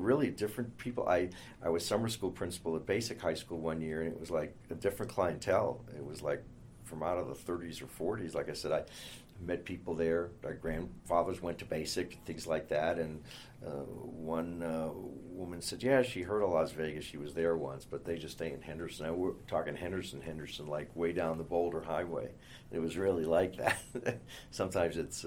really different people. I was summer school principal at Basic High School one year, and it was like a different clientele. It was like from out of the 30s or 40s. Like I said, I met people there. Our grandfathers went to Basic, things like that. And one woman said, yeah, she heard of Las Vegas. She was there once, but they just stay in Henderson. Now we're talking Henderson, like way down the Boulder Highway. It was really like that. Sometimes it's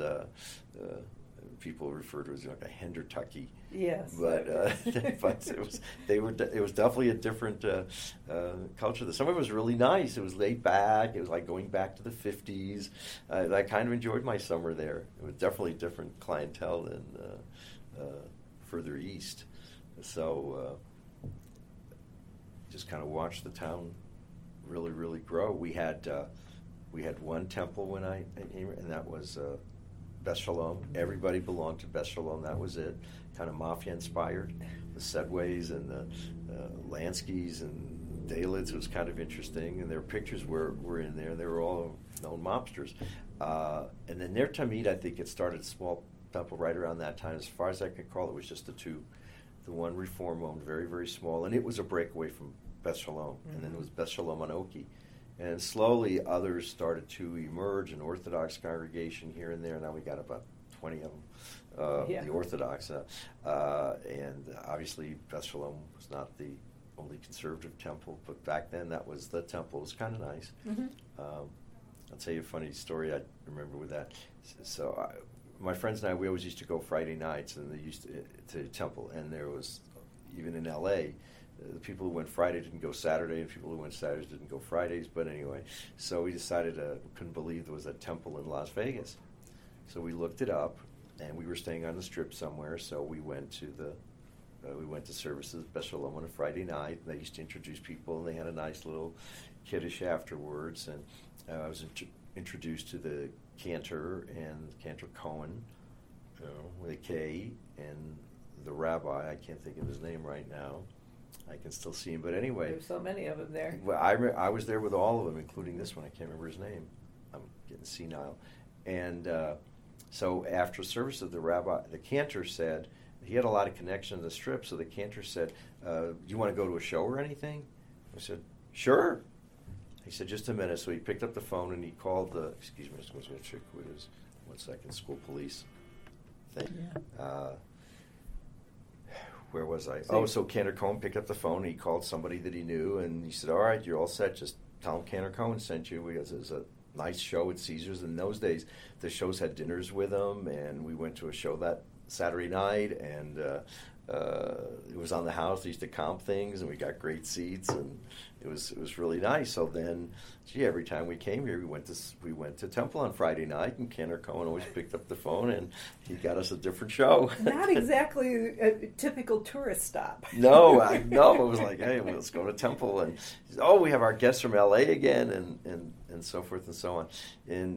people refer to it as like a Hendertucky. Yes. But but it was definitely a different culture. Some of it was really nice. It was laid back. It was like going back to the 50s. I kind of enjoyed my summer there. It was definitely a different clientele than further east. So just kind of watched the town really, really grow. We had one temple when I came, and that was Beth Shalom. Everybody belonged to Beth Shalom. That was it. Kind of mafia inspired. The Sedways and the Lanskys and Dalids was kind of interesting, and their pictures were in there. They were all known mobsters. And then Ner Tamid, I think it started a small temple right around that time. As far as I can recall, it was just the two. The one Reform owned, very, very small, and it was a breakaway from Beth Shalom. And then it was Beth Shalom on Oki. And slowly others started to emerge, an Orthodox congregation here and there. Now we got about 20 of them, the Orthodox. And obviously Beth Shalom was not the only conservative temple, but back then that was the temple. It was kind of nice. Mm-hmm. I'll tell you a funny story I remember with that. So my friends and I, we always used to go Friday nights, and they used to temple. And there was, even in L.A., the people who went Friday didn't go Saturday, and people who went Saturdays didn't go Fridays. But anyway, so we decided, couldn't believe there was a temple in Las Vegas. So we looked it up, and we were staying on the Strip somewhere. So we went to services at Beth Shalom on a Friday night. And they used to introduce people, and they had a nice little kiddush afterwards. And I was introduced to the cantor and Cantor Cohen, with a K, and the rabbi. I can't think of his name right now. I can still see him, but anyway. There's so many of them there. Well, I was there with all of them, including this one. I can't remember his name. I'm getting senile. And so after service of the cantor said, he had a lot of connection to the Strip, so the cantor said, do you want to go to a show or anything? I said, sure. He said, just a minute. So he picked up the phone and he called the, excuse me, I was going to check with his, 1 second, school police thing. Yeah. Where was I? So Cantor Cohen picked up the phone and he called somebody that he knew, and he said, all right, you're all set. Just tell him Cantor Cohen sent you. It was a nice show at Caesars. In those days, the shows had dinners with them, and we went to a show that Saturday night, and it was on the house. They used to comp things, and we got great seats, and it was really nice. So then, every time we came here, we went to temple on Friday night, and Cantor Cohen always picked up the phone, and he got us a different show. Not exactly a typical tourist stop. No, it was like, hey, let's go to temple, and we have our guests from L.A. again, and so forth and so on.